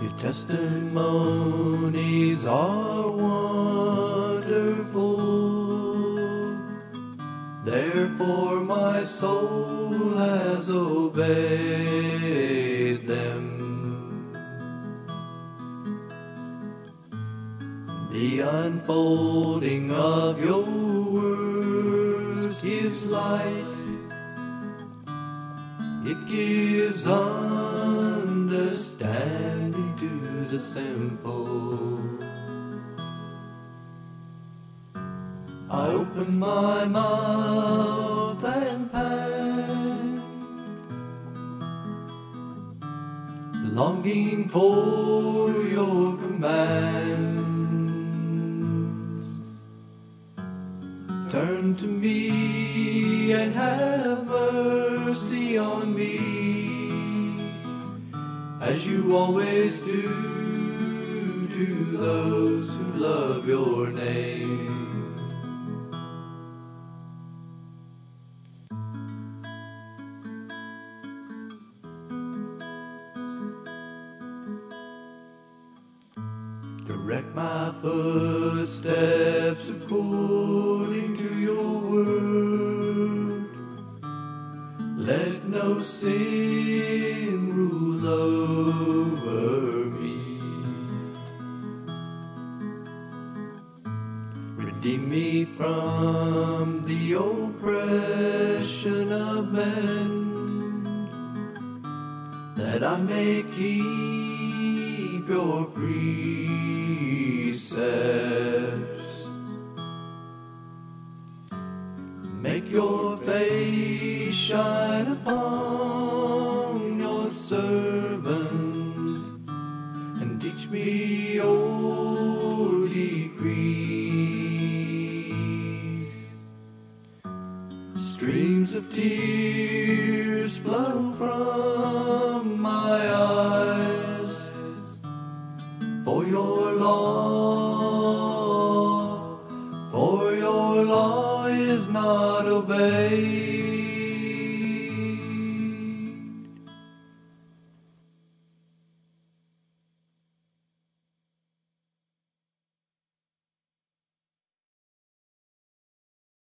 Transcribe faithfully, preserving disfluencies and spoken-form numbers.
Your testimonies are wonderful, therefore my soul has obeyed them. The unfolding of your words gives light, it gives understanding to the simple. I open my mouth and pant, longing for your commands. Turn to me and have mercy on me, as you always do to those who love your name. Direct my footsteps according to your word. Let no sin rule over me. Redeem me from the oppression of men, that I may keep your precepts. Make your face shine upon your servant, and teach me your decrees. Streams of tears flow from